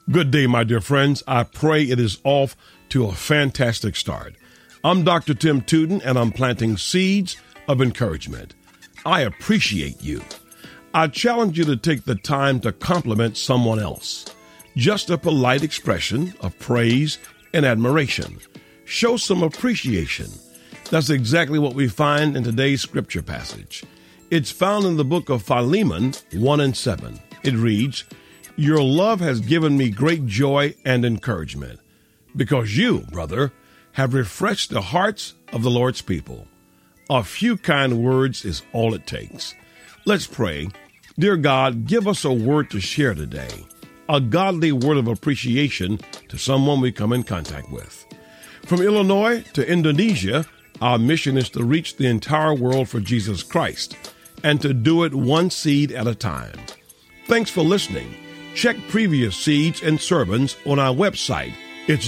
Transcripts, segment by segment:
Good day, my dear friends. I pray it is off to a fantastic start. I'm Dr. Tim Tootin, and I'm planting seeds of encouragement. I appreciate you. I challenge you to take the time to compliment someone else. Just a polite expression of praise and admiration. Show some appreciation. That's exactly what we find in today's scripture passage. It's found in the book of Philemon 1:7. It reads, "Your love has given me great joy and encouragement, because you, brother, have refreshed the hearts of the Lord's people." A few kind words is all it takes. Let's pray. Dear God, give us a word to share today, a godly word of appreciation to someone we come in contact with. From Illinois to Indonesia, our mission is to reach the entire world for Jesus Christ, and to do it one seed at a time. Thanks for listening. Check previous seeds and sermons on our website. It's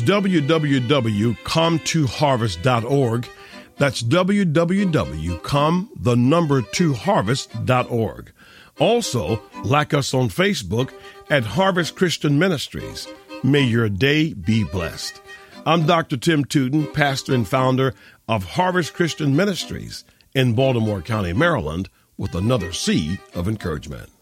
www.com2harvest.org. That's www.com2harvest.org. Also, like us on Facebook at Harvest Christian Ministries. May your day be blessed. I'm Dr. Tim Tootin, pastor and founder of Harvest Christian Ministries in Baltimore County, Maryland, with another seed of encouragement.